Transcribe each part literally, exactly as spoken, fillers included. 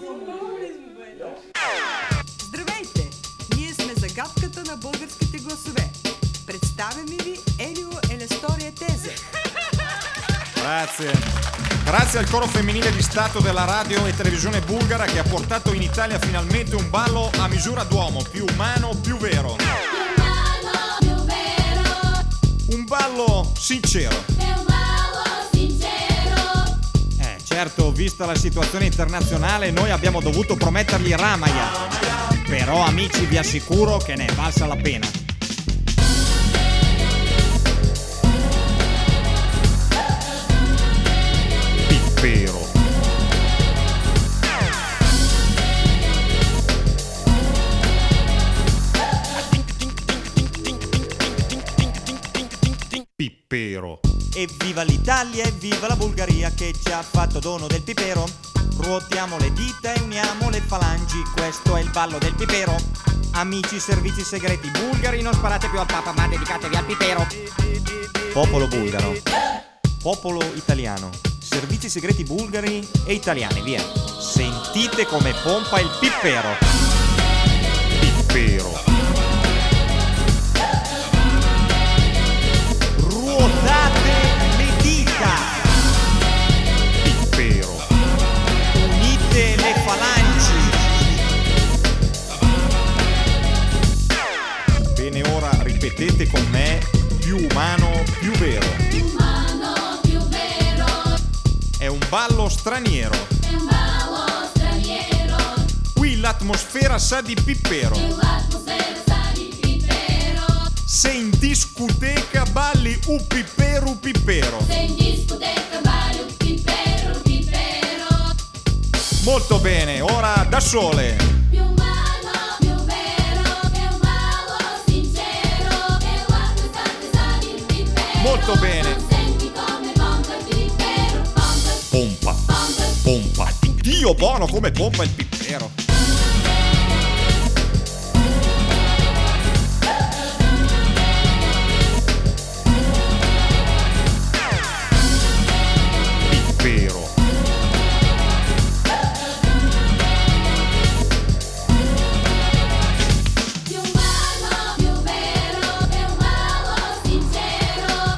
Здравейте! Ние сме загадката на българските гласове. Представяме ви Елио e le storie tese. Grazie. Grazie al coro femminile di Stato della radio e televisione bulgara che ha portato in Italia finalmente un ballo a misura d'uomo, più umano, più vero. Più umano, più vero. Un ballo sincero. È un ballo sincero. Eh, certo, vista la situazione internazionale, noi abbiamo dovuto promettergli Ramaya. Però, amici, vi assicuro che ne è valsa la pena. Pippero. Pippero. Evviva l'Italia, evviva la Bulgaria che ci ha fatto dono del pipero. Ruotiamo le dita e uniamo le falangi, questo è il ballo del pipero. Amici servizi segreti bulgari, non sparate più al Papa ma dedicatevi al pipero. Popolo bulgaro, popolo italiano, servizi segreti bulgari e italiani, via. Sentite come pompa il pippero. Pippero. Ruotate le dita. Pippero. Unite le falangi. Bene, ora ripetete con me, più umano, più vero. Più umano, più vero. È un ballo straniero. È un ballo straniero. Qui l'atmosfera sa di pippero. E l'atmosfera sa di pipero. Se in discoteca balli u pippero pippero. Se in discoteca balli un pipero, pipero. Molto bene, ora da sole. Più umano, più vero. È un ballo sincero. E l'atmosfera sa di pipero. Molto bene. Senti come pompa il pipero. Pompa, Pompa, pompa. pompa. Dio buono come pompa il pippero. Pippero. Più umano, più vero. È un ballo sincero.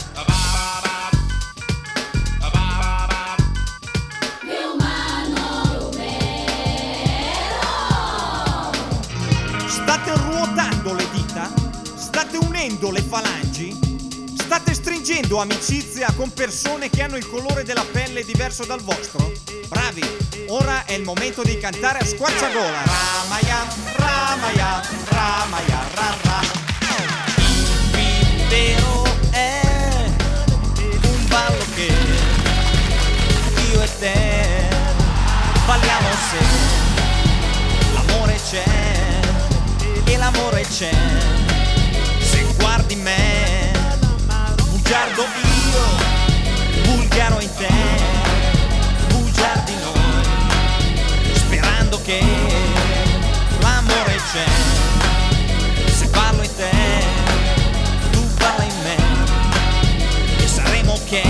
Più umano, più vero. State ruotando le dita? State unendo le falangi? State stringendo amicizia con persone che hanno il colore della pelle diverso dal vostro? Bravi! Ora è il momento di cantare a squarciagola. Ramaya, Ramaya, Ramaya, Rara. Il pippero è un ballo che io e te balliamo se l'amore c'è e l'amore c'è. Se guardi me, bugiardo io, bulgaro in te, bugiardi noi, sperando che l'amore c'è. Se parlo in te, tu parla in me, e saremo ok.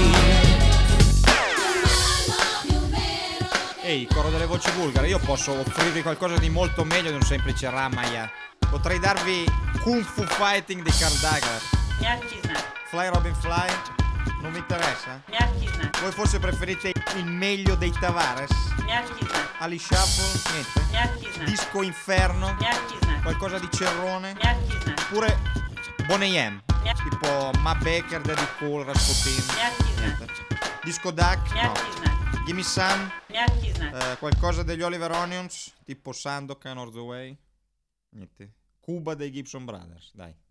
Ehi, coro delle voci bulgare, io posso offrirvi qualcosa di molto meglio di un semplice Ramaya. Potrei darvi Kung Fu Fighting di Karl Dagger. Mягкий знак. Fly Robin Fly, non vi interessa? Мягкий знак. Voi forse preferite il meglio dei Tavares? Мягкий знак. Ali Shuffle? Niente. Мягкий знак. Disco Inferno? Мягкий знак. Qualcosa di Cerrone? Mягкий знак. Oppure Boney M? Tipo Ma Baker, Daddy Cool, Rasputin? Мягкий знак. Niente. Disco Duck? No. Мягкий знак. Gimme Some? Мягкий знак. Eh, qualcosa degli Oliver Onions? Tipo Sandokan or The Way? Niente. Cuba dei Gibson Brothers, dai.